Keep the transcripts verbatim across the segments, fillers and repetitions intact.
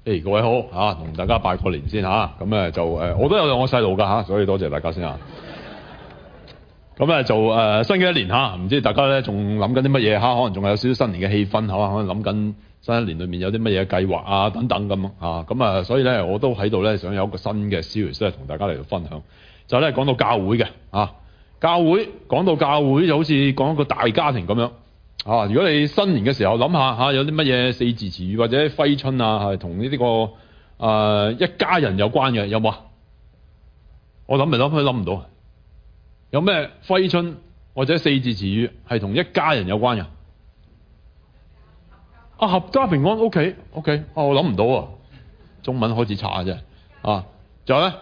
誒、hey, 各位好嚇，同、啊、大家拜個年先嚇，咁、啊、咧就誒、呃，我都有兩個細路㗎嚇，所以多謝大家先嚇。咁咧就誒、呃、新嘅一年嚇，唔、啊、知大家咧仲諗緊啲乜嘢嚇？可能仲有少少新年嘅氣氛嚇，可能諗緊新一年裏面有啲乜嘢計劃啊等等咁啊，咁啊，所以咧我都喺度咧想有一個新嘅 series 咧同大家嚟到分享，就咧、是、講到教會嘅啊，教會講到教會就好似講一個大家庭咁樣。啊！如果你新年嘅時候諗下嚇，有啲乜嘢四字詞語或者揮春啊，係同呢啲個誒、呃、一家人有關嘅，有冇啊？我諗嚟諗去諗唔到，有咩揮春或者四字詞語係同一家人有關嘅？啊，合家平安 ，OK OK，啊，我諗唔到啊，中文開始差啫。啊，仲有咧，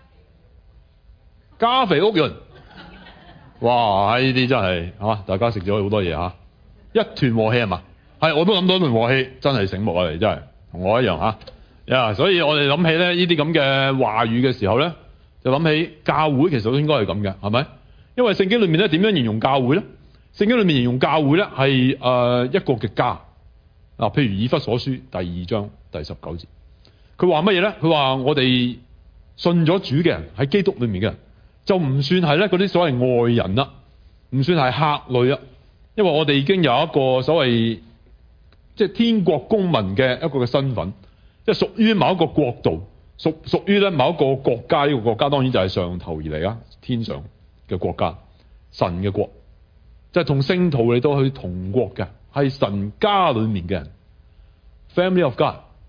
家肥屋潤，哇！呢啲真係嚇、啊，大家食咗好多嘢嚇。啊一團和氣係嘛？係，我都諗到一團和氣，真係醒目啊！你真係同我一樣嚇呀！所以我哋諗起咧呢啲咁嘅話語嘅時候咧，就諗起教會其實都應該係咁嘅，係咪？因為聖經裏面咧點樣形容教會咧？聖經裏面形容教會咧係誒一個嘅家嗱，譬如以弗所書第二章第十九節，佢話乜嘢咧？佢話我哋信咗主嘅人喺基督裏面嘅人，就唔算係咧嗰啲所謂外人啦，唔算係客旅啊。因為我哋已經有一個所謂即係天國公民嘅一個嘅身份，即係屬於某一個國度，屬屬於咧某一個國家。呢個國家當然就係上頭而嚟啊，天上嘅國家，神嘅國，即係同聖徒嚟到去同國嘅，係神家裏面嘅人 ，Family of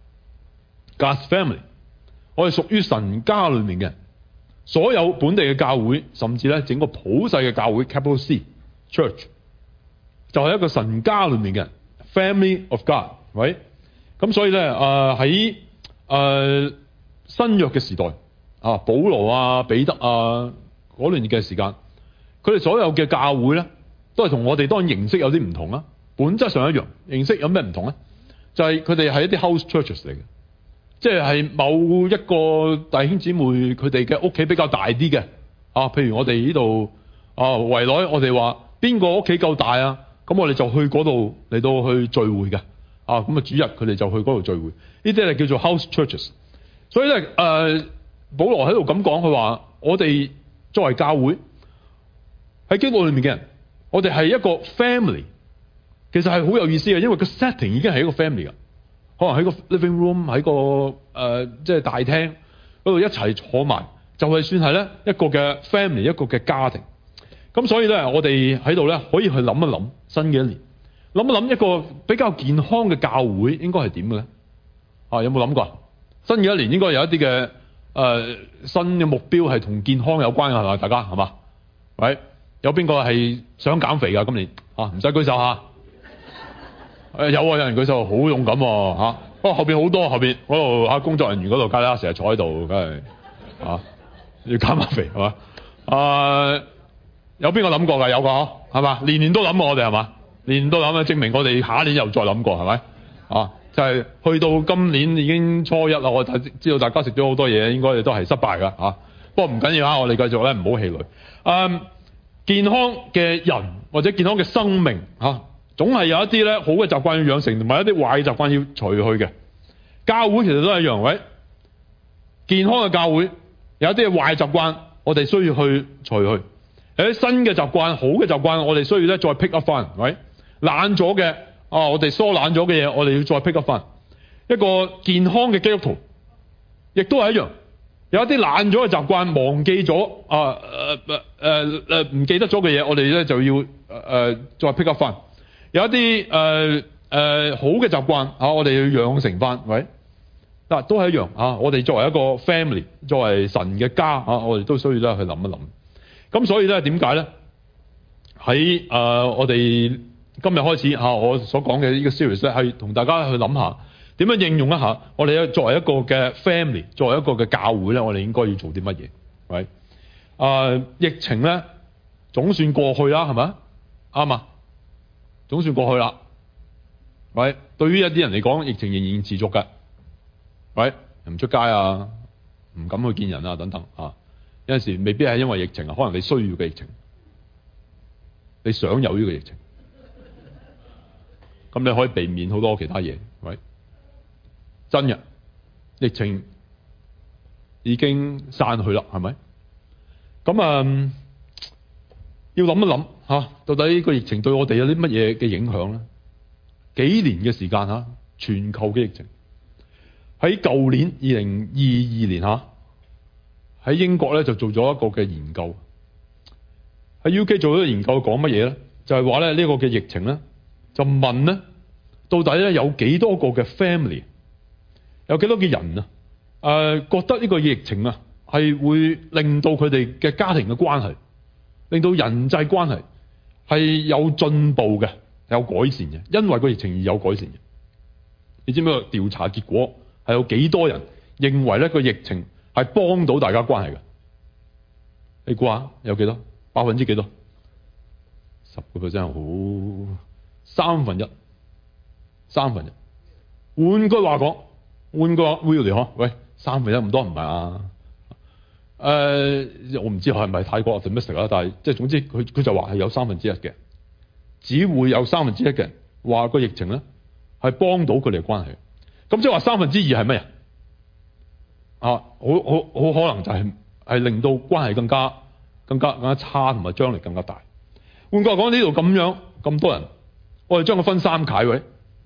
God，God's family， 我哋屬於神家裏面嘅人，所有本地嘅教會，甚至咧整個普世嘅教會 ，Capital C Church。就係一個神家裏面嘅人 ，Family of God， 喂，咁所以咧，誒喺誒新約嘅時代，啊，保羅啊、彼得啊嗰段嘅時間，佢哋所有嘅教會咧，都係同我哋當然形式有啲唔同啦，本質上一樣，形式有咩唔同咧？就係佢哋係一啲 house churches 嚟嘅，即係係某一個弟兄姊妹佢哋嘅屋企比較大啲嘅，啊，譬如我哋呢度啊圍內，我哋話邊個屋企夠大啊？咁我哋就去嗰度嚟到去聚會嘅，啊咁啊主日佢哋就去嗰度聚會，呢啲係叫做 house churches。所以咧，誒、呃、保羅喺度咁講，佢話我哋作為教會喺基督裏面嘅人，我哋係一個 family， 其實係好有意思嘅，因為個 setting 已經係一個 family 噶，可能喺個 living room 喺個誒、呃、即係大廳嗰度一齊坐埋，就係算係咧一個嘅 family， 一個嘅家庭。咁所以咧，我哋喺度咧可以去諗一諗新嘅一年，諗一諗一個比較健康嘅教會應該係點嘅咧？啊，有冇諗過？新嘅一年應該有一啲嘅誒新嘅目標係同健康有關嘅係咪？大家係嘛？喂，有邊個係想減肥㗎？今年啊，唔使舉手嚇。誒有啊，有人舉手，好勇敢喎嚇。不過後邊好多後邊嗰度嚇工作人員嗰度，梗係成日坐喺度，梗係啊要減下肥係嘛？啊！有邊個諗過㗎？有個嗬，係嘛？年年都諗過我哋係嘛？年年都諗啊，證明我哋下一年又再諗過係咪？啊，就係、是、去到今年已經初一啦，我知道大家食咗好多嘢，應該都係失敗㗎啊！不過唔緊要啊，我哋繼續咧，唔好氣餒。嗯，健康嘅人或者健康嘅生命嚇、啊，總係有一啲咧好嘅習慣要養成，同埋一啲壞嘅習慣要除去嘅。教會其實都係一樣，喂，健康嘅教會有一啲壞習慣，我哋需要去除去。有啲新嘅習慣，好嘅習慣，我哋需要咧再 pick up 翻，喂，懶咗嘅啊，我哋疏懶咗嘅嘢，我哋要再 pick up 翻。一個健康嘅基督徒，亦都係一樣，有一啲懶咗嘅習慣，忘記咗啊誒誒誒唔記得咗嘅嘢，我哋咧就要誒、呃、再 pick up 翻。有一啲誒誒好嘅習慣啊，我哋要養成翻，喂，嗱都係一樣啊。我哋作為一個 family，作為神嘅家啊，我哋都需要咧去諗一諗。咁所以咧，點解咧？喺誒、呃，我哋今日開始嚇、啊，我所講嘅呢個 series 咧，係同大家去諗下點樣應用一下。我哋作為一個嘅 family，作為一個嘅教會咧，我哋應該要做啲乜嘢？係、呃、疫情咧總算過去啦，係咪？啱啊，總算過去啦。喂，對於一啲人嚟講，疫情仍然持續嘅。喂，唔出街啊，唔敢去見人啊，等等啊。有陣時未必係因為疫情啊，可能你需要嘅疫情，你想有呢個疫情，咁你可以避免好多其他嘢，喂，真嘅疫情已經散去啦，係咪？咁啊，要諗一諗吓、啊，到底呢個疫情對我哋有啲乜嘢嘅影響咧？幾年嘅時間吓，全球嘅疫情喺舊年二零二二年吓，喺英國咧就做咗一個嘅研究，喺 U K 做咗個研究講乜嘢咧？就係話咧呢個嘅疫情咧，就問咧到底咧有幾多個嘅 family， 有幾多嘅人啊？誒、呃，覺得呢個疫情啊係會令到佢哋嘅家庭嘅關係，令到人際關係係有進步嘅，有改善嘅，因為個疫情而有改善嘅。你知唔知個調查結果係有幾多人認為咧個疫情係幫到大家關係嘅？你估下有幾多？百分之幾多？十個 percent 好，三分一，三分一。換句話講，換句話 Willie 嗬，喂，三分一咁多唔係啊？誒、呃，我唔知係咪太過 optimistic 啦，但係即係總之佢佢就話係有三分之一嘅，只會有三分之一嘅人話個疫情咧係幫到佢哋嘅關係。咁即係話三分之二係咩啊？啊，好好好可能就係、是、係令到關係更加更加更加差，同埋張力更加大。換句話講，呢度咁樣咁多人，我哋將佢分三階位，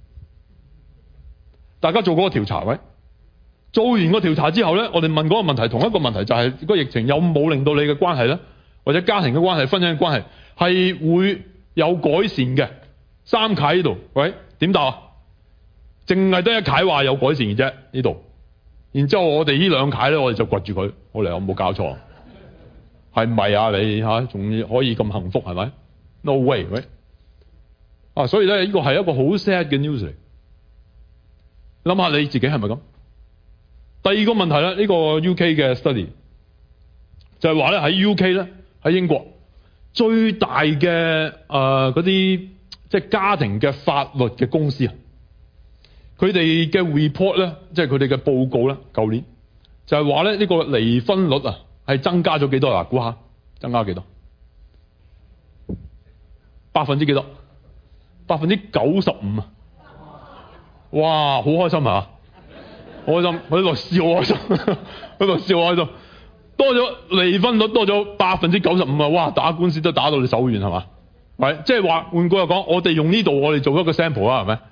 大家做嗰個調查位，做完個調查之後咧，我哋問嗰個問題，同一個問題就係、是、個疫情有冇令到你嘅關係咧，或者家庭嘅關係、婚姻嘅關係係會有改善嘅？三階呢度，喂，點答啊？淨係得一階話有改善嘅啫呢度，然之後我哋呢兩階咧，我哋就掘住佢，我哋有冇搞錯？係咪啊？你吓仲可以咁幸福係咪？ No way， 喂！啊，所以咧呢個係一個好 sad 嘅 news 嚟。諗下你自己係咪咁？第二個問題咧，呢、這個 U K 嘅 study 就係話咧喺 U K 咧喺英國最大嘅誒嗰啲即係家庭嘅法律嘅公司啊，佢哋嘅 report 咧，即係佢哋嘅報告咧，舊年就係話咧呢個離婚率啊係增加咗幾多啊？估下增加幾多？百分之幾多？百分之九十五啊！哇，好開心啊！好開心，我喺度笑好開心，喺度笑好開心。多咗離婚率多咗百分之九十五啊！哇，打官司都打到你手軟係嘛？係，即係話換句話講，我哋用呢度我哋做一個 sample 啊，係咪？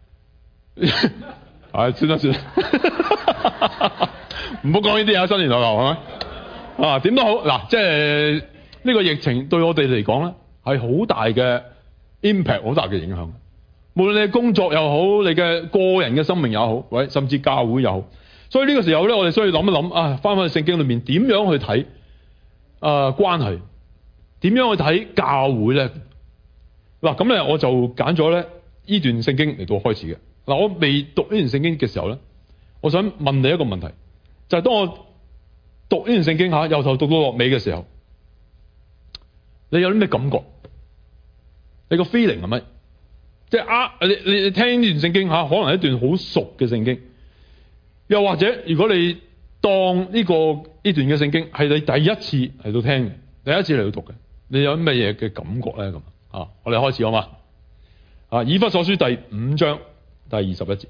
係，算啦算啦，唔好講呢啲啊！新年流流係咪？啊，點都好嗱，即係呢個疫情對我哋嚟講咧，係好大嘅 impact， 好大嘅影響。無論你嘅工作又好，你嘅個人嘅生命又好，或者甚至教會又好。所以呢個時候咧，我哋需要諗一諗啊，翻返去聖經裏面點樣去睇啊、呃、關係，點樣去睇教會咧？嗱，咁咧我就揀咗咧呢段聖經嚟到開始嘅。嗱，我未讀呢段聖經嘅時候咧，我想問你一個問題，就係、是、當我讀呢段聖經吓，由頭讀到落尾嘅時候，你有啲咩感覺？你個 feeling 係咪？即係啊，你你你聽呢段聖經吓，可能係一段好熟嘅聖經，又或者如果你當呢、這個呢段嘅聖經係你第一次嚟到聽嘅，第一次嚟到讀嘅，你有咩嘢嘅感覺咧？咁啊，我哋開始好嘛？啊，以弗所書第五章第二十一節，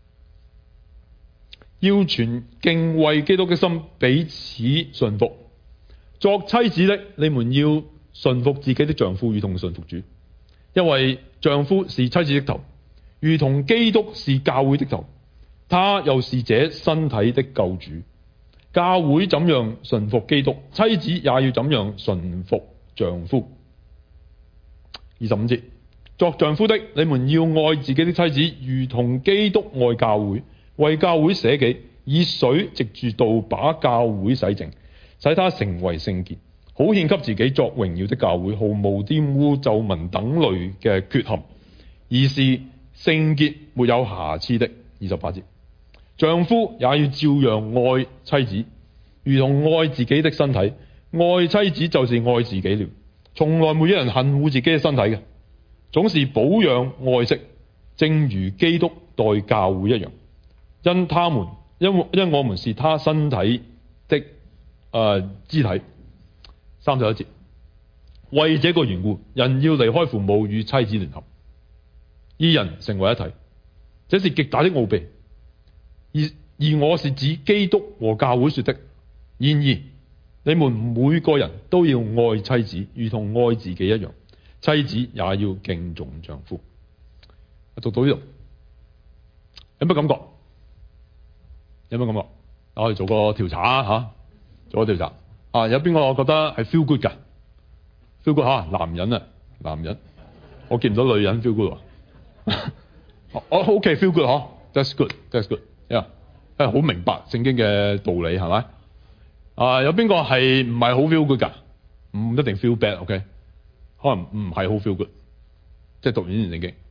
要存敬畏基督嘅心，彼此順服。作妻子的，你們要順服自己的丈夫，如同順服主，因為丈夫是妻子的頭，如同基督是教會的頭，他又是這身體的救主。教會怎樣順服基督，妻子也要怎樣順服丈夫。二十五節，作丈夫的，你們要愛自己的妻子，如同基督愛教會，為教會捨己，以水藉住道把教會洗淨，使他成為聖潔，好獻給自己作榮耀的教會，毫無玷污、皺紋等類嘅缺陷，而是聖潔沒有瑕疵的。二十八節，丈夫也要照樣愛妻子，如同愛自己的身體。愛妻子就是愛自己了。從來沒有人恨惡自己嘅身體嘅，總是保養愛惜，正如基督待教會一樣，因他們因因我們是他身體的誒、呃、肢體。三十一節，為這個緣故，人要離開父母與妻子聯合，二人成為一體，這是極大的奧秘。而而我是指基督和教會說的。然而你們每個人都要愛妻子，如同愛自己一樣。妻子也要敬重丈夫。讀到呢度有乜感覺？有乜感覺？我哋做個調查啊吓，做個調查啊，有邊個我覺得係 feel good 噶 ？feel good 吓，男人啊，男人，我見唔到女人 feel good 我 OK feel good 嗬 ，that's good，that's good，呀，係好明白聖經嘅道理係咪？啊，有邊個係唔係好 feel good 噶？唔一定 feel bad，OK， 可能唔係好 feel good， 即係讀完呢段聖經。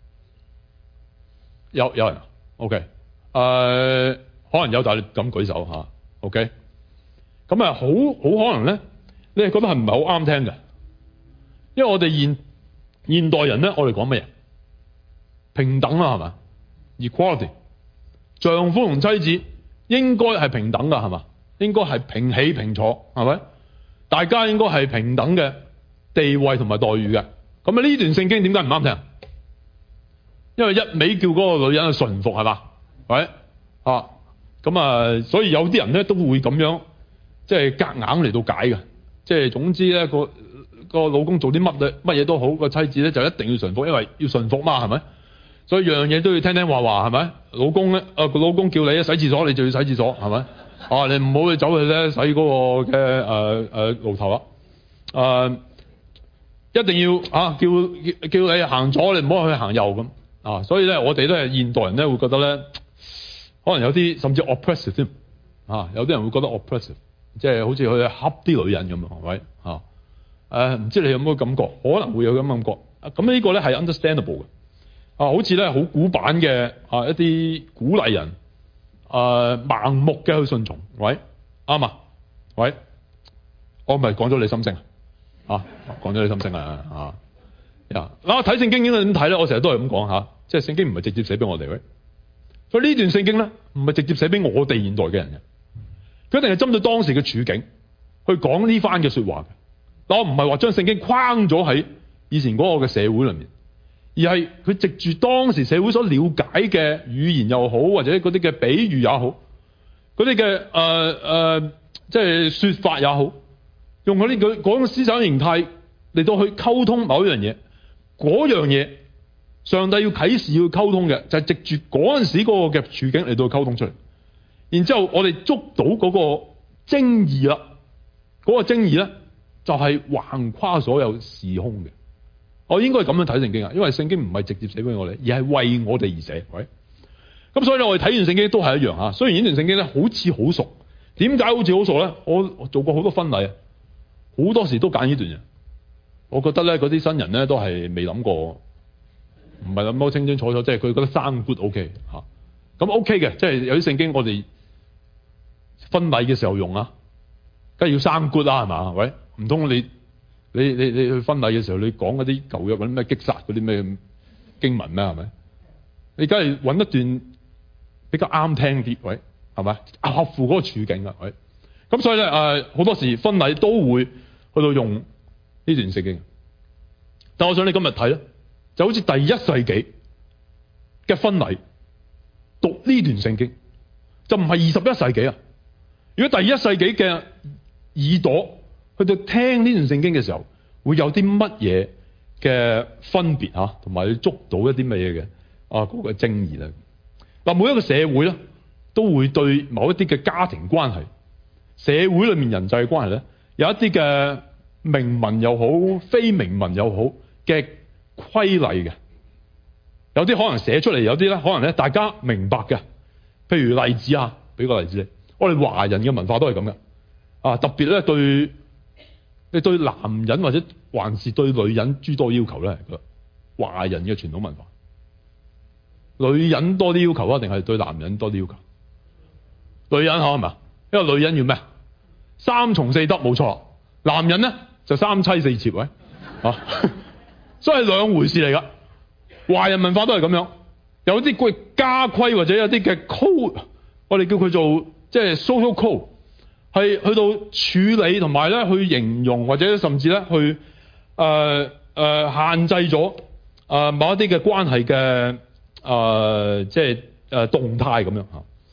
有有人 OK， 誒、呃、可能有，但係你咁舉手嚇 OK， 咁啊好好可能咧，你係覺得係唔係好啱聽嘅？因為我哋現現代人咧，我哋講乜嘢？平等啦係嘛 ？Equality， 丈夫同妻子應該係平等㗎係嘛？應該係平起平坐係咪？大家應該係平等嘅地位同埋待遇嘅。咁啊呢段聖經點解唔啱聽？因為一味叫嗰個女人去順服係嘛，係啊，咁啊，所以有啲人咧都會咁樣，即係夾硬嚟到解嘅，即係總之咧個個老公做啲乜嘢乜嘢都好，個妻子咧就一定要順服，因為要順服嘛，係咪？所以樣樣嘢都要聽聽話話，係咪？老公咧，啊個老公叫你洗廁所，你就要洗廁所，係咪？啊，你唔好去走去咧洗嗰個嘅誒誒爐頭啊，誒、呃、一定要啊叫叫你行左，你唔好去行右咁。啊，所以咧，我哋都係現代人咧，會覺得咧，可能有啲甚至 oppressive 添，啊，有啲人會覺得 oppressive，即係好似去恰啲女人咁樣，係咪？啊，誒、呃，唔知你有冇感覺？可能會有咁感覺。咁呢個咧係 understandable 嘅，啊，好似咧好古板嘅啊一啲鼓勵人，誒、啊、盲目嘅去順從，喂，啱啊，喂，我咪講咗你心聲啊，講咗你心聲啊，啊。呀！嗱，我睇聖經應該點睇咧？我成日都係咁講吓，即係聖經唔係直接寫俾我哋嘅，所以呢段聖經咧唔係直接寫俾我哋現代嘅人嘅，佢一定係針對當時嘅處境去講呢番嘅說話嘅。但我唔係話將聖經框咗喺以前嗰個嘅社會裏面，而係佢藉住當時社會所了解嘅語言又好，或者嗰啲嘅比喻也好，嗰啲嘅誒誒，即係說法也好，用嗰啲佢嗰種思想形態嚟到去溝通某一樣嘢。嗰樣嘢，上帝要啟示要溝通嘅，就係、是、藉住嗰陣時嗰個嘅處境嚟到溝通出嚟。然之後我哋捉到嗰個精義啦，嗰、那個精義咧就係、是、橫跨所有時空嘅。我應該咁樣睇聖經啊，因為聖經唔係直接寫俾我哋，而係為我哋而寫。喂，咁所以咧，我哋睇完聖經都係一樣吓。雖然呢段聖經咧好似好熟，點解好似好熟咧？我我做過好多婚禮啊，好多時都揀呢段嘅。我覺得咧，嗰啲新人咧都係未諗過，唔係諗得清清楚楚，即係佢覺得生 good OK 嚇，咁 OK 嘅，即係有啲聖經我哋婚禮嘅時候用啊，梗係要生 good 啦，係嘛？喂，唔通你你你你去婚禮嘅時候，你講嗰啲舊約嗰啲咩擊殺嗰啲咩經文咩？係咪？你梗係揾一段比較啱聽啲，喂，係咪？合乎嗰個處境啊，喂，咁所以咧誒，好多時婚禮都會去到用呢段聖經，但我想你今日睇咧，就好似第一世紀嘅婚禮讀呢段聖經，就唔係二十一世紀啊！如果第一世紀嘅耳朵去到聽呢段聖經嘅時候，會有啲乜嘢嘅分別嚇，同埋你捉到一啲乜嘢嘅啊嗰個爭議咧？嗱，每一個社會咧，都會對某一啲嘅家庭關係、社會裏面人際關係咧，有一啲嘅明文又好，非明文又好嘅規例嘅，有啲可能寫出嚟，有啲咧可能咧大家明白嘅。譬如例子啊，俾個例子你，我哋華人嘅文化都係咁嘅啊，特別咧對你對男人或者還是對女人諸多要求咧，華人嘅傳統文化，女人多啲要求啊，定係對男人多啲要求？女人係嘛？因為女人要咩？三從四德冇錯，男人咧就三妻四妾，喂啊，所以係兩回事嚟噶。華人文化都係咁樣，有啲嘅家規或者有啲嘅 code， 我哋叫佢做即係 social code， 係去到處理同埋咧去形容或者甚至咧去誒誒、呃呃、限制咗誒、呃、某一啲嘅關係嘅誒即係誒動態咁樣吓。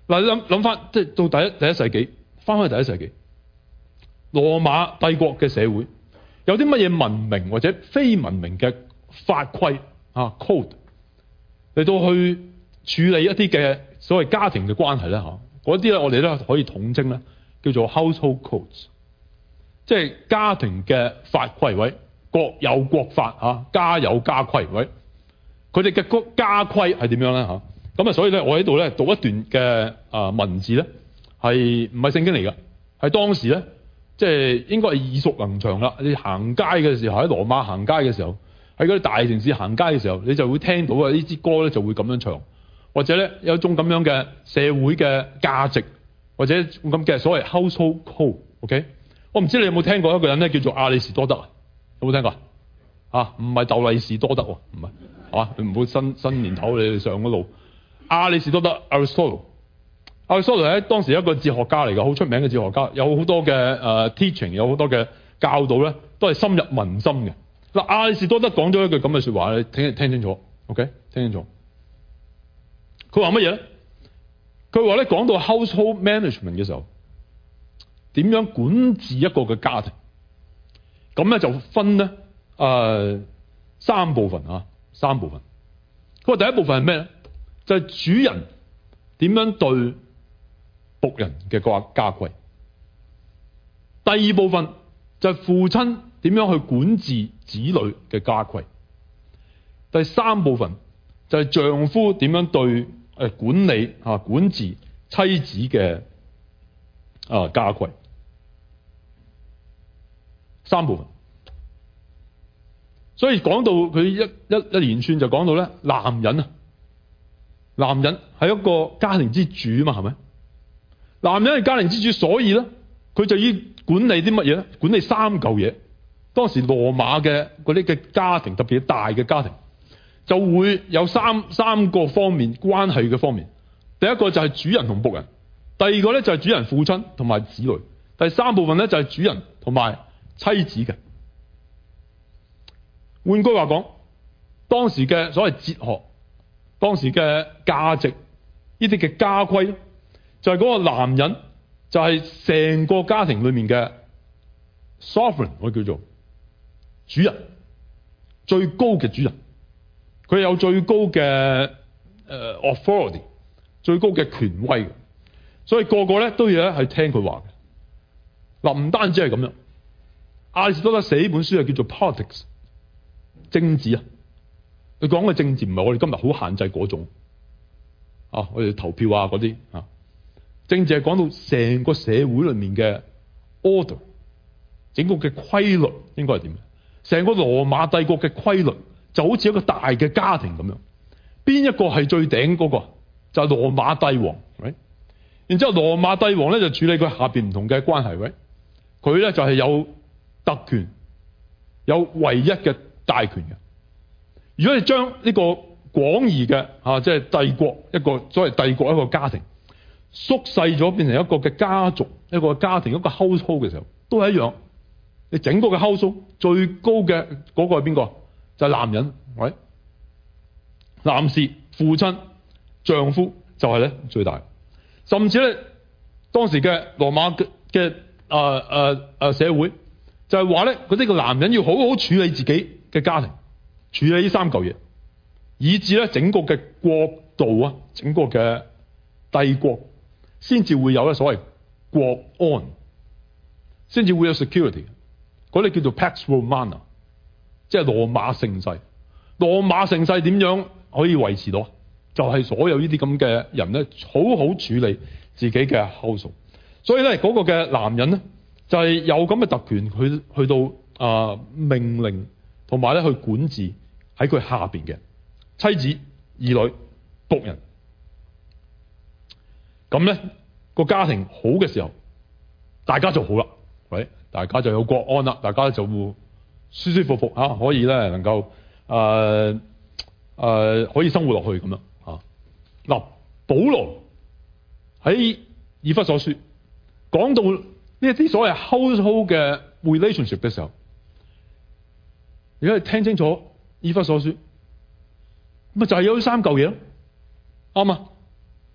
嗱，你諗諗翻，即係到第一第一世紀，翻返去第一世紀，羅馬帝國嘅社會有啲乜嘢文明或者非文明嘅法規啊 code 嚟到去處理一啲嘅所謂家庭嘅關係咧嚇，嗰啲咧我哋咧可以統稱咧叫做 household codes， 即係家庭嘅法規位，國有國法嚇，家有家規位，佢哋嘅家規係點樣咧嚇？咁啊，所以咧我喺度咧讀一段嘅啊文字咧係唔係聖經嚟㗎？係當時咧即係應該係耳熟能詳啦。你行街嘅時候，喺羅馬行街嘅時候，喺嗰啲大城市行街嘅時候，你就會聽到啊呢支歌咧就會咁樣唱，或者咧有一種咁樣嘅社會嘅價值，或者咁嘅所謂 household code。OK， 我唔知你有冇聽過一個人咧叫做亞里士多德啊？有冇聽過啊？唔係竇利士多德喎，唔係係嘛？你唔好新新年頭你哋上嗰路。亞里士多德 Aristotle， Aristotle 係當時一個哲學家嚟嘅，好出名嘅哲學家，有好多嘅誒、uh, teaching， 有好多嘅教導咧，都係深入民心嘅。嗱，亞里士多德講咗一句咁嘅説話，你聽聽清楚 ，OK， 聽清楚。佢話乜嘢咧？佢話咧講到 household management 嘅時候，點樣管治一個嘅家庭？咁咧就分咧誒、呃、三部分啊，三部分。佢話第一部分係咩咧？就係主人點樣對僕人嘅家家規，第二部分就係父親點樣去管治子女嘅家規，第三部分就係丈夫點樣對誒管理啊管治妻子嘅啊家規，三部分。所以講到佢一一一連串就講到咧，男人啊。男人係一個家庭之主嘛，係咪？男人係家庭之主，所以咧，佢就要管理啲乜嘢咧？管理三嚿嘢。當時羅馬嘅嗰啲嘅家庭，特別大嘅家庭，就會有三三個方面關係嘅方面。第一個就係主人同僕人，第二個咧就係主人父親同埋子女，第三部分咧就係主人同埋妻子嘅。換句話講，當時嘅所謂哲學。當時嘅價值，呢啲嘅家規，就係、是、嗰個男人，就係成個家庭裏面嘅 sovereign， 我叫做主人，最高嘅主人，佢有最高嘅誒、呃、authority， 最高嘅權威，所以個個咧都要咧係聽佢話嘅。嗱，唔單止係咁樣，亞里士多德寫呢本書係叫做 politics， 政治啊。佢講嘅政治唔係我哋今日好限制嗰種啊，我哋投票啊嗰啲啊，政治係講到成個社會裏面嘅 order， 整個嘅規律應該係點？成個羅馬帝國嘅規律就好似一個大嘅家庭咁樣，邊一個係最頂嗰個？就係羅馬帝王，然之後羅馬帝王咧就處理佢下邊唔同嘅關係，佢咧就係有特權，有唯一嘅大權嘅。如果你將呢個廣義嘅啊，即係帝國一個所謂帝國一個家庭縮細咗，變成一個嘅家族，一個家庭一個 household 嘅時候，都係一樣。你整個嘅 household 最高嘅嗰個係邊個？就係男人，喂，男士、父親、丈夫就係咧最大。甚至咧當時嘅羅馬嘅嘅誒誒誒社會就係話咧，嗰啲個男人要好好處理自己嘅家庭。處理呢三嚿嘢，以至咧整個嘅國度啊，整個嘅帝國，先至會有咧所謂國安，先至會有 security。嗰啲叫做 Pax Romana， 即係羅馬盛世。羅馬盛世點樣可以維持到？就係、是、所有呢啲咁嘅人咧，好好處理自己嘅 household。所以咧，嗰個嘅男人咧，就係、是、有咁嘅特權去去到啊、呃、命令，同埋咧去管治。喺佢下邊嘅妻子、兒女、僕人，咁咧個家庭好嘅時候，大家就好啦，喂，大家就有國安啦，大家就會舒舒服服吓、啊，可以咧能夠誒誒可以生活落去咁樣吓。嗱、啊，保羅喺以弗所書講到呢一啲所謂 household 嘅 relationship 嘅時候，如果你聽清楚。以弗所書咪就係有呢三嚿嘢咯，啱嘛？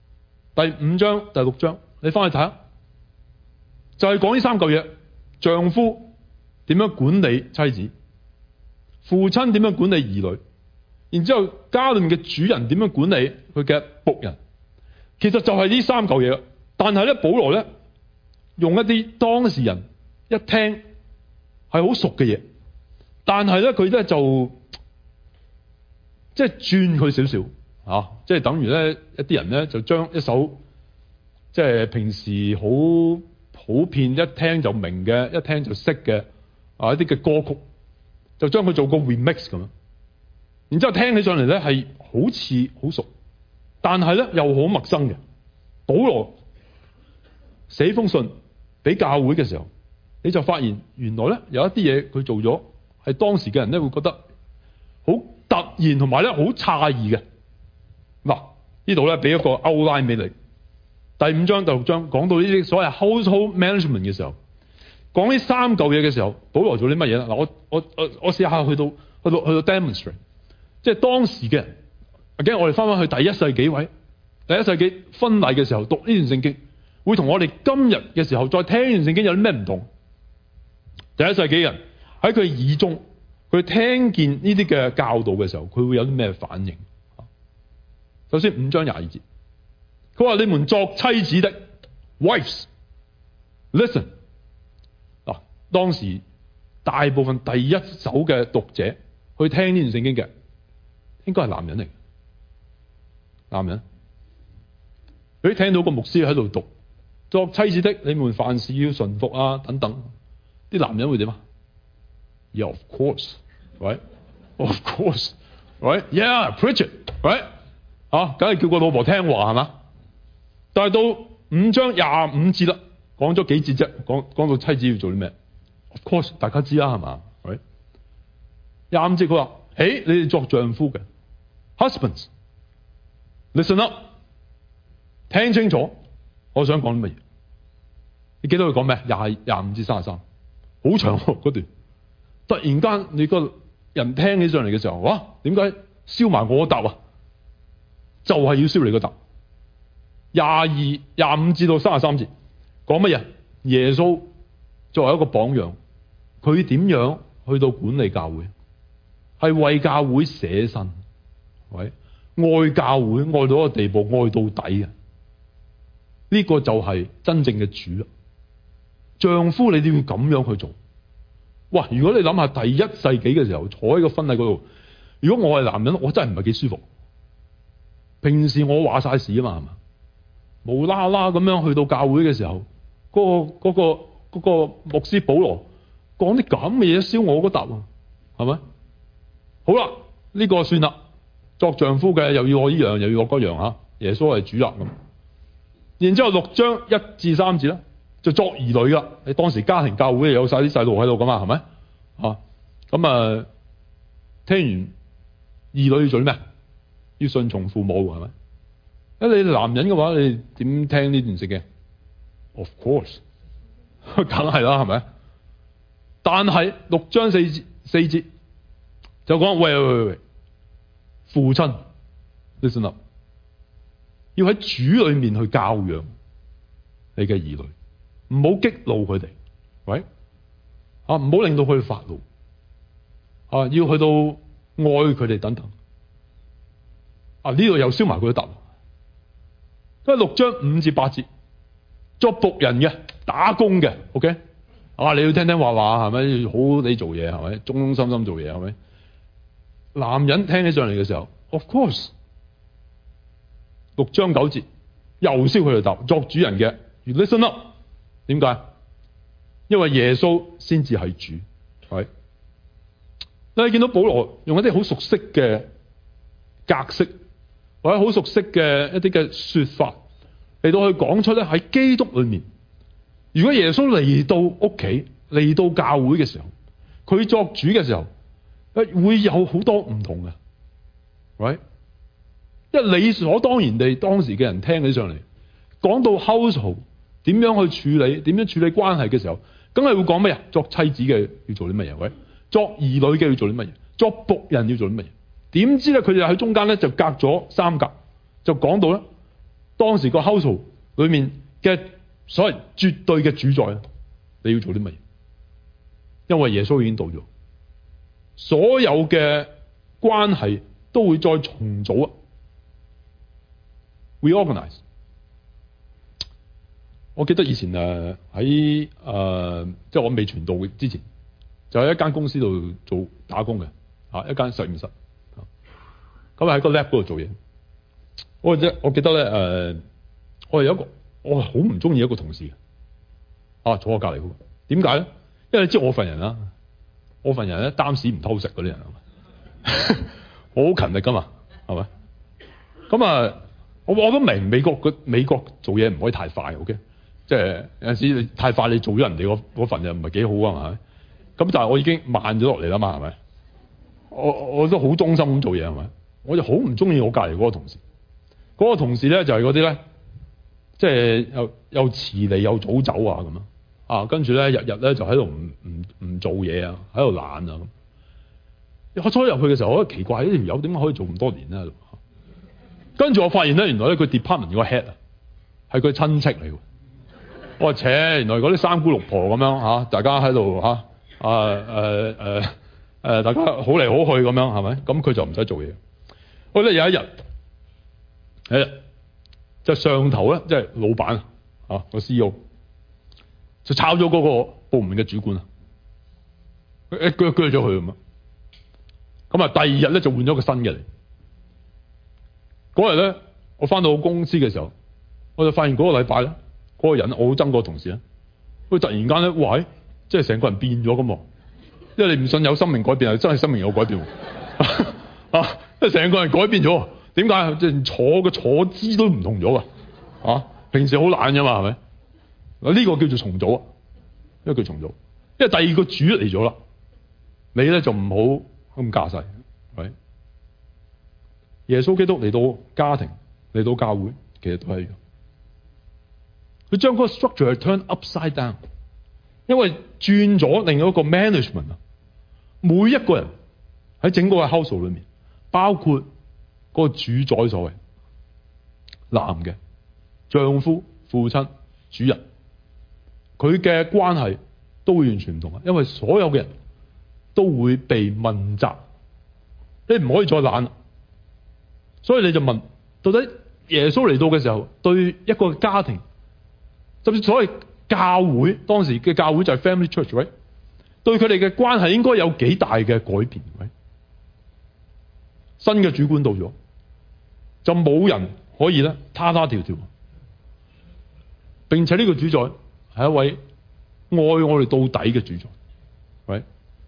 第五章、第六章，你翻去睇下，就係講呢三嚿嘢：丈夫點樣管理妻子，父親點樣管理兒女，然之後家裏面嘅主人點樣管理佢嘅僕人。其實就係呢三嚿嘢。但係咧，保羅咧用一啲當事人一聽係好熟嘅嘢，但係咧佢咧就即係轉佢少少啊，即係等於咧一啲人咧就將一首即係平時好普遍一聽就明嘅、一聽就識嘅啊一啲嘅歌曲，就將佢做個 remix 咁樣，然之後聽起上嚟咧係好似好熟，但係咧又好陌生嘅。保羅寫封信俾教會嘅時候，你就發現原來咧有一啲嘢佢做咗，係當時嘅人咧會覺得好突然同埋咧好詫異嘅。嗱，呢度咧俾一個 outline 俾你。第五章、第六章講到呢啲所謂 household management 嘅時候，講呢三嚿嘢嘅時候，保羅做啲乜嘢咧？嗱，我我我我試下去到去到去到 demonstrate， 即係當時嘅人。again，我哋翻翻去第一世紀位，第一世紀婚禮嘅時候讀呢段聖經，會同我哋今日嘅時候再聽呢段聖經有啲咩唔同？第一世紀人喺佢耳中，佢聽見呢啲嘅教導嘅時候，佢會有啲咩反應？首先五章廿二節，佢話：你們作妻子的 wives listen。嗱，當時大部分第一手嘅讀者去聽呢段聖經嘅，應該係男人嚟嘅。男人，佢聽到個牧師喺度讀作妻子的，你們凡事要順服啊等等，啲男人會點啊 ？Yeah, of course, right? Of course, right? Yeah, preach it, right? 啊，梗係叫個老婆聽話係嘛？但係到五章廿五節啦，講咗幾節啫，講講到妻子要做啲咩 ？Of course， 大家知啦係嘛？喂，廿五節佢話：，誒，你哋作丈夫嘅 ，husbands，listen up， 聽清楚，我想講啲乜嘢？你記得佢講咩？廿廿五至三十三，好長嗰、啊、段。突然間你個人聽起上嚟嘅時候，哇！點解燒埋我個答啊？就係、是、要燒你個答。廿二、廿五至到三十三節講乜嘢？耶穌作為一個榜樣，佢點樣去到管理教會？係為教會捨身，喂，愛教會愛到一個地步，愛到底嘅。呢、這個就係真正嘅主啦。丈夫你都要咁樣去做。哇！如果你諗下第一世紀嘅時候坐喺個婚禮嗰度，如果我係男人，我真係唔係幾舒服。平時我話晒事啊嘛，係嘛？無啦啦咁樣去到教會嘅時候，嗰、嗰個、嗰個、嗰個牧師保羅講啲咁嘅嘢燒我嗰笪啊，係咪？好啦，呢、呢個算啦。作丈夫嘅又要我呢樣，又要我嗰樣吓。耶穌係主啦咁。然之後六章一至三節啦，就作兒女啦。你當時家庭教會有晒啲細路喺度噶嘛，係咪？啊，咁啊，聽完兒女要做啲咩？要順從父母，係咪？咁你男人嘅話，你點聽呢段聖經 ？Of course， 梗係啦，係咪？但係六章四節四節就講：喂喂喂喂，父親 listen up， 要喺主裏面去教養你嘅兒女，唔好激怒佢哋，喂啊，唔好令到佢哋發怒啊，要去到愛佢哋等等。啊！呢度又燒埋佢一笪，因為六章五至八節作僕人嘅打工嘅 ，OK 啊！你要聽聽話話係咪？好你做嘢係咪？忠忠心心做嘢係咪？男人聽起上嚟嘅時候 ，of course， 六章九節又燒佢一笪，作主人嘅 ，you listen up， 點解？因為耶穌先至係主，係。你見到保羅用一啲好熟悉嘅格式。或者好熟悉嘅一啲嘅說法嚟到去講出咧，喺基督裏面，如果耶穌嚟到屋企嚟到教會嘅時候，佢作主嘅時候，誒會有好多唔同嘅，right？因為理所當然地，當時嘅人聽起上嚟，講到 household 點樣去處理，點樣處理關係嘅時候，梗係會講咩啊？作妻子嘅要做啲乜嘢？喂，作兒女嘅要做啲乜嘢？作僕人要做啲乜嘢？點知咧？佢哋喺中間咧就隔咗三格，就講到咧， 當時個 household 裏面嘅所謂絕對嘅主宰，你要做啲乜嘢？因為耶穌已經到咗，所有嘅關係都會再重組啊 ，reorganize。我記得以前誒喺誒即係我未傳道之前，就喺一間公司度做打工嘅啊，一間實驗室。咁喺個 lab 嗰度做嘢。我即我記得咧誒、呃，我係有一個我好唔中意一個同事嘅啊，坐我隔離嗰個。點解咧？因為你知我份人啦，我份人咧擔屎唔偷食嗰啲人啊嘛，我好勤力噶嘛，係咪？咁啊，我我都明美國個美國做嘢唔可以太快 ，OK？即係有陣時你太快，你做咗人哋嗰嗰份又唔係幾好啊嘛。咁但係我已經慢咗落嚟啦嘛，係咪？我我都好忠心咁做嘢係咪？我就好唔中意我隔離嗰個同事。嗰、嗰個同事咧就係嗰啲咧，即係又又遲嚟又早走啊咁啊，跟住咧日日咧就喺度唔唔唔做嘢啊，喺度懶啊咁。我初入去嘅時候，我覺得奇怪，呢條友點解可以做咁多年咧？跟住我發現咧，原來咧佢 department 個 head 啊，係佢親戚嚟喎。我話：切，原來嗰啲三姑六婆咁樣嚇，大家喺度嚇啊誒誒誒，大家好嚟好去咁樣係咪？咁佢就唔使做嘢。我覺得有一日，有一日就上頭咧，即係老闆啊個 C E O 就炒咗嗰個部門嘅主管啊，一鋸鋸咗佢咁啊。咁啊，第二日咧就換咗個新嘅嚟。嗰日咧，我翻到公司嘅時候，我就發現嗰個禮拜咧，嗰、嗰個人我好憎嗰個同事咧，佢突然間咧，哇！即係成個人變咗咁喎。因為你唔信有生命改變，係真係生命有改變啊！即係成個人改變咗。點解？即係坐嘅坐姿都唔同咗啊！啊，平時好懶㗎嘛，係咪？嗱，呢個叫做重組啊，呢個叫重組。因為第二個主嚟咗啦，你咧就唔好咁架勢，係。耶穌基督嚟到家庭，嚟到教會，其實都係一樣。佢將嗰個 structure 係 turn upside down，因為轉咗另一個 management 啊。每一個人喺整個嘅 household 裏面，包括嗰個主宰所謂男嘅丈夫、父親、主人，佢嘅關係都會完全唔同啊！因為所有嘅人都會被問責，你唔可以再懶啦。所以你就問，到底耶穌嚟到嘅時候，對一個家庭，甚至所謂教會，當時嘅教會就係 family church，right？ 對佢哋嘅關係應該有幾大嘅改變？right？ 新嘅主管到咗，就冇人可以咧，他他條條。並且呢個主宰係一位愛我哋到底嘅主宰，right？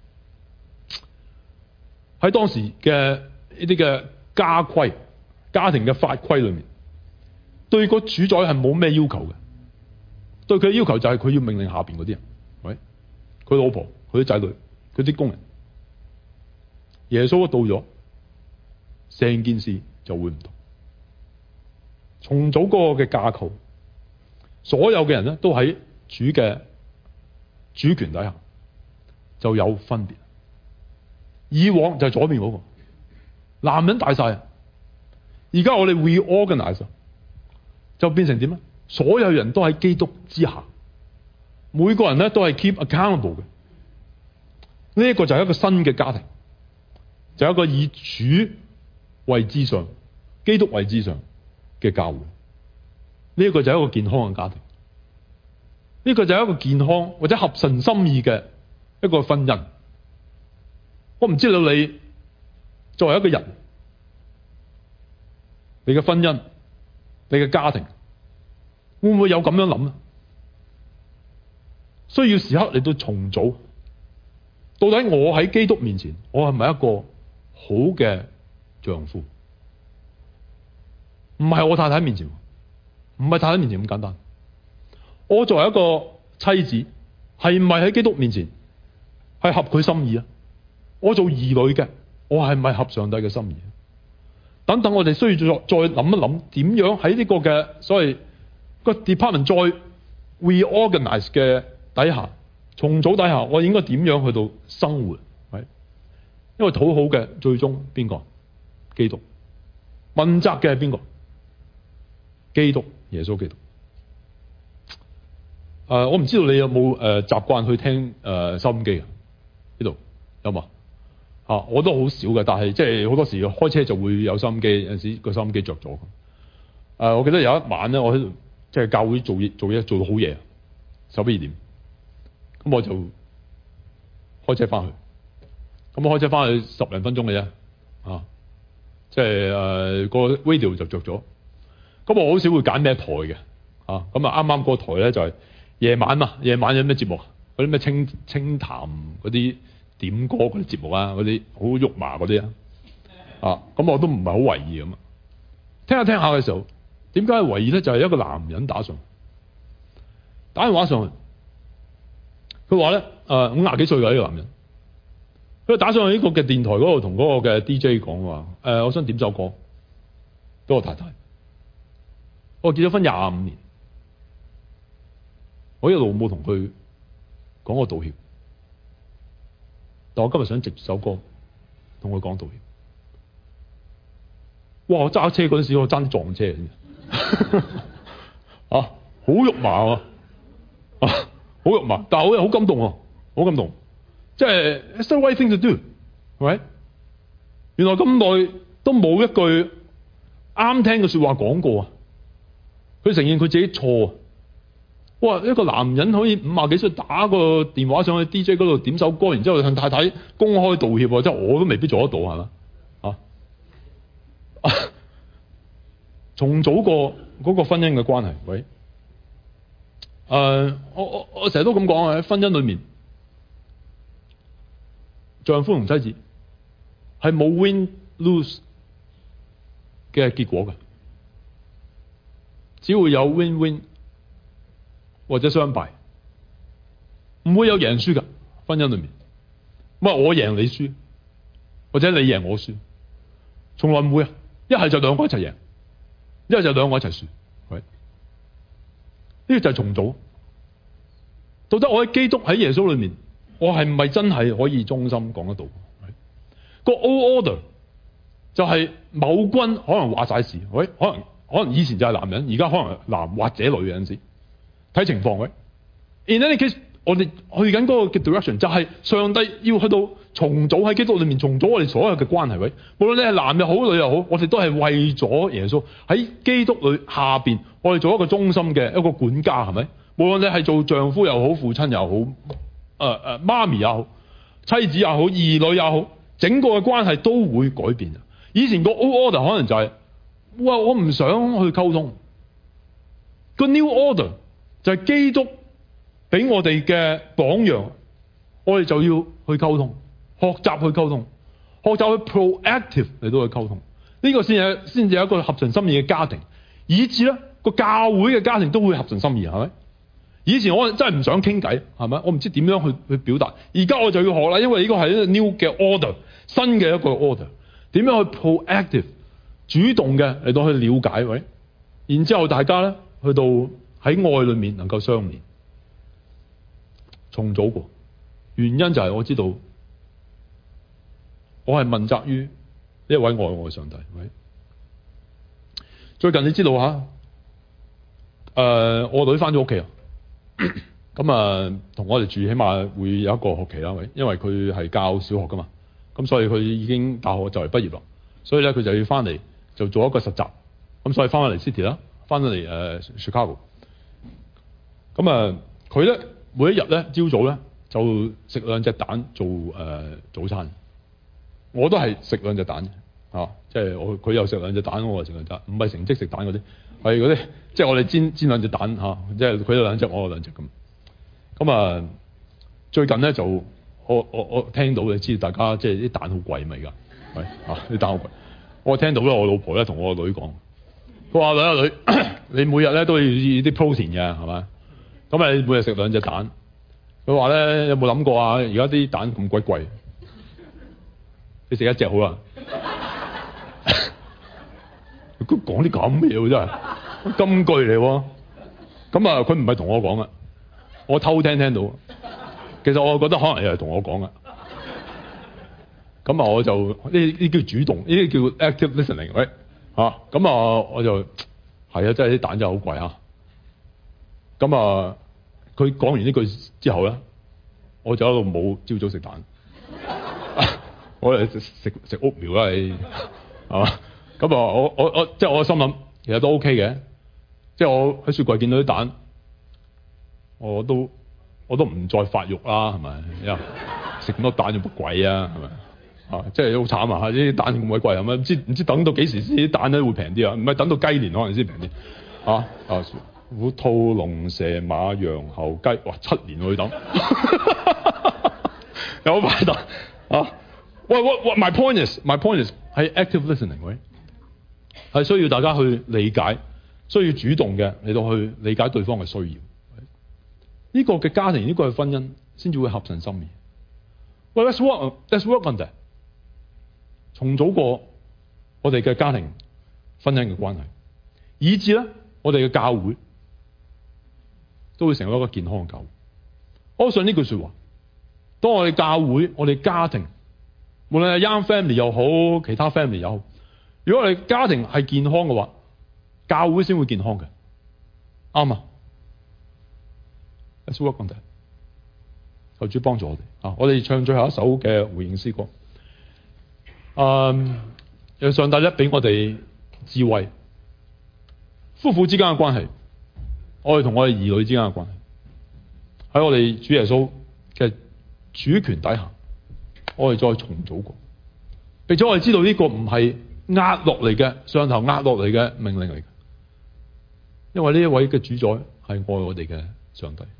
喺當時嘅呢啲嘅家規、家庭嘅法規裏面，對個主宰係冇咩要求嘅。對佢嘅要求就係佢要命令下邊嗰啲人，喂，佢老婆、佢啲仔女、佢啲工人。耶穌一到咗，成件事就會唔同。重組嗰個嘅架構，所有嘅人咧都喺主嘅主權底下，就有分別。以往就係左邊嗰個男人大晒，而家我哋 reorganize 就變成點咧？所有人都喺基督之下，每個人咧都係 keep accountable 嘅。呢一個就係一個新嘅家庭，就係一個以主為至上、基督為至上嘅教會。呢一個就係一個健康嘅家庭，呢個就係一個健康或者合神心意嘅一個婚姻。我唔知道你作為一個人，你嘅婚姻、你嘅家庭，會唔會有咁樣諗咧？需要時刻嚟到重組。到底我喺基督面前，我係咪一個好嘅丈夫？唔係我太太面前，唔係太太面前咁簡單。我作為一個妻子，係唔係喺基督面前係合佢心意啊？我做兒女嘅，我係咪合上帝嘅心意？等等，我哋需要再再諗一諗，點樣喺呢個嘅所謂個 department 再 reorganize 嘅底下，重組底下，我應該點樣去到生活？係因為討好嘅最終邊個？基督。問責嘅係邊個？ 基督，耶穌基督。誒、呃，我唔知道你有冇誒習慣去聽誒、呃、收音機啊？呢度有冇啊？我都好少嘅，但係即係好多時開車就會有收音機，有陣時個收音機着咗。誒、呃，我記得有一晚咧，我喺度即係教會做嘢做嘢做到好夜，十一二點，咁我就開車翻去。咁我開車翻去十零分鐘嘅啫，啊，即係誒個 radio 就着咗。咁我好少會揀咩台嘅，啊，咁啊啱啱個台咧就係、是、夜晚嘛，夜晚有咩節目？嗰啲咩清清談嗰啲點歌嗰啲節目啊，嗰啲好肉麻嗰啲啊，啊，咁我都唔係好為意咁啊。聽下聽下嘅時候，點解為意咧？就係、是、一個男人打上，打電話上去，佢話咧誒五廿幾歲嘅呢個男人。佢打上去呢個嘅電台嗰度，同嗰個嘅 D J 講話：誒、呃，我想點首歌俾我太太。我結咗婚廿五年，我一路冇同佢講過道歉，但我今日想藉首歌同佢講道歉。哇！我揸車嗰陣時，我爭啲撞車啊！好肉麻啊！啊，好肉麻，但係好好感動啊，好感動。即係 it's the right thing to do，係咪？原來咁耐都冇一句啱聽嘅說話講過啊！佢承認佢自己錯啊！哇！一個男人可以五廿幾歲打個電話上去 D J 嗰度點首歌，然之後向太太公開道歉，即係我都未必做得到，係嘛？啊！重組過嗰個婚姻嘅關係，喂！誒、呃，我我我成日都咁講啊！喺婚姻裏面，丈夫同妻子係冇 win lose 嘅結果嘅，只會有 win win 或者相敗，唔會有贏輸㗎。婚姻裏面，唔係我贏你輸，或者你贏我輸，從來唔會啊！一係就兩個一齊贏，一係就兩個一齊輸。喂，呢個就係重組。到底我喺基督喺耶穌裏面，我係唔係真係可以忠心講得到？個 old order 就係某君可能話晒事，喂，可能可能以前就係男人，而家可能男或者女嘅陣時，睇情況。喂 in any case，我哋去緊嗰個嘅 direction 就係上帝要去到重組喺基督裏面重組我哋所有嘅關係。喂，無論你係男又好女又好，我哋都係為咗耶穌喺基督裏下邊，我哋做一個忠心嘅一個管家，係咪？無論你係做丈夫又好，父親又好，誒、呃、誒、呃、媽咪又好，妻子又好，兒女又好，整個嘅關係都會改變。以前個 old order 可能就係、是，哇，我唔想去溝通。個 new order 就係基督俾我哋嘅榜樣，我哋就要去溝通，學習去溝通，學習去 proactive 嚟到去溝通。呢、這個先係先至有一個合神心意嘅家庭，以至咧個教會嘅家庭都會合神心意，係咪？以前我真係唔想傾偈，係咪？我唔知點樣去去表達。而家我就要學啦，因為呢個係一個 new 嘅 order，新嘅一個 order。點樣去 proactive 主動嘅嚟到去了解，喂，然之後大家咧去到喺愛裏面能夠相連，重組過。原因就係我知道我係問責於呢一位愛我嘅上帝。喂，最近你知道吓，誒、呃，我女翻咗屋企啊。咁啊，同我哋住，起碼會有一個學期啦，喂，因為佢係教小學噶嘛，咁所以佢已經大學就嚟畢業啦，所以咧佢就要翻嚟就做一個實習，咁所以翻返嚟 City 啦，翻咗嚟誒 Chicago。咁啊，佢咧每一日咧朝早咧就食兩隻蛋做誒、呃、早餐，我都係食兩隻蛋啊，即係我佢又食兩隻蛋，我又食兩隻，唔係成績食蛋嗰啲。係嗰啲，即係我哋煎煎兩隻蛋嚇，即係佢有兩隻，我有兩隻咁。咁啊，最近咧就我我我聽到你知道大家即係啲蛋好貴咪㗎，係啊啲蛋好貴。我聽到咧，我老婆咧同我個女講，佢話女啊女，你每日咧都要啲 protein 嘅係咪？咁啊，你每日食兩隻蛋。佢話咧有冇諗過啊？而家啲蛋咁鬼貴，你食一隻好啦。佢講啲咁嘅嘢真係金句嚟喎，咁啊佢唔係同我講嘅，我偷聽聽到。其實我覺得可能又係同我講嘅，咁啊我就呢啲叫主動，呢啲叫 active listening，喂嚇，咁啊我就係啊，真係啲蛋真係好貴啊！咁啊，佢講完呢句之後咧，我就喺度冇朝早食蛋，我嚟食食食屋苗啦，你係嘛？咁啊，我我我即係我心諗，其實都 OK 嘅，即係我喺雪櫃見到啲蛋，我都我都唔再發育啦，係咪？又食咁多蛋做乜鬼啊？係咪？啊！即係好慘啊！啲蛋咁鬼貴係咪？唔知唔知等到幾時先啲蛋咧會平啲啊？唔係等到雞年可能先平啲啊！啊！虎、兔、龍、蛇、馬、羊、猴、雞，哇！七年我要等，有排等啊！喂喂喂 ！My point is, my point is 係 active listening，喂，係需要大家去理解，需要主動嘅嚟到去理解對方嘅需要。呢、這個嘅家庭，呢、這個嘅婚姻，先至會合神心意。喂、well, ，let's work, let's work on that。重組過我哋嘅家庭婚姻嘅關係，以至咧我哋嘅教會都會成為一個健康嘅教會。我信呢句說話，當我哋教會、我哋家庭，無論係 young family 又好，其他 family 又好，如果我哋家庭係健康嘅話，教會先會健康嘅，啱啊。Let's work on that。求主幫助我哋啊！我哋唱最後一首嘅回應詩歌。嗯，讓上帝咧俾我哋智慧，夫婦之間嘅關係，我哋同我哋兒女之間嘅關係，喺我哋主耶穌嘅主權底下，我哋再重組過，並且我哋知道呢個唔係壓落嚟嘅上頭壓落嚟嘅命令嚟嘅，因為呢一位嘅主宰係愛我哋嘅上帝。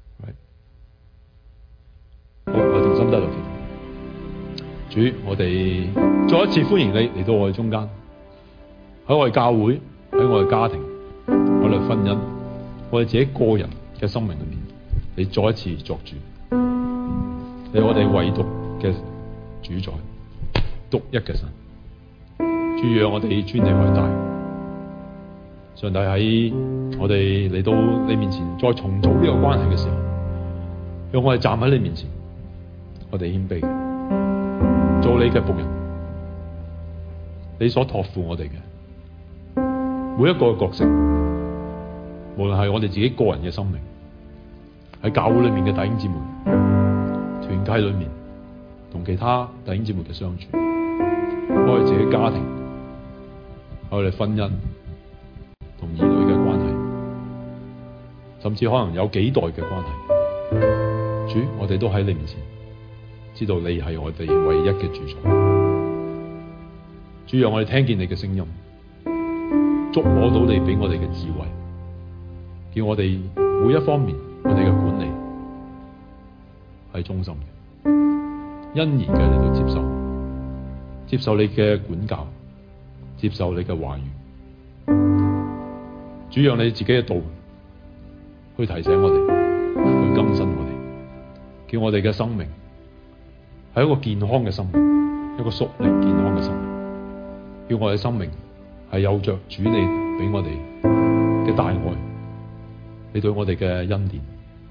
好，我哋同心低頭祈禱。主，我哋再一次歡迎你嚟到我哋中間，喺我哋教會，喺我哋家庭，我哋婚姻，我哋自己個人嘅生命裏面，你再一次作主，你係我哋唯獨嘅主宰，獨一嘅神。主，讓我哋尊你為大。上帝，喺我哋嚟到你面前再重組呢個關係嘅時候，讓我哋站喺你面前，我哋謙卑。做你嘅僕人，你所託付我哋嘅每一個角色，無論係我哋自己個人嘅生命，喺教會裏面嘅弟兄姊妹，團契裏面同其他弟兄姊妹嘅相處，我哋自己家庭，我哋婚姻同兒女嘅關係，甚至可能有幾代嘅關係，主，我哋都喺你面前。知道你係我哋唯一嘅主宰，主，讓我哋聽見你嘅聲音，觸摸到你俾我哋嘅智慧，叫我哋每一方面我哋嘅管理係忠心嘅，欣然嘅嚟到接受，接受你嘅管教，接受你嘅話語，主，讓你自己嘅道去提醒我哋，去更新我哋，叫我哋嘅生命係一個健康嘅生命，一個屬靈健康嘅生命。叫我哋生命係有着主你俾我哋嘅大愛，你對我哋嘅恩典，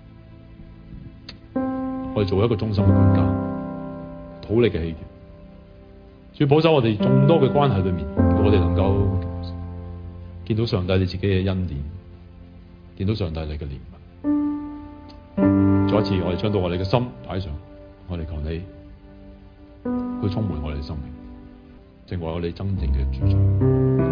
我哋做一個忠心嘅管家，討你嘅喜悅。主，保守我哋眾多嘅關係裏面，叫我哋能夠見到上帝你自己嘅恩典，見到上帝你嘅憐憫。再一次，我哋將到我哋嘅心擺上，我哋求你去充滿我哋嘅生命，成為我哋真正嘅主宰。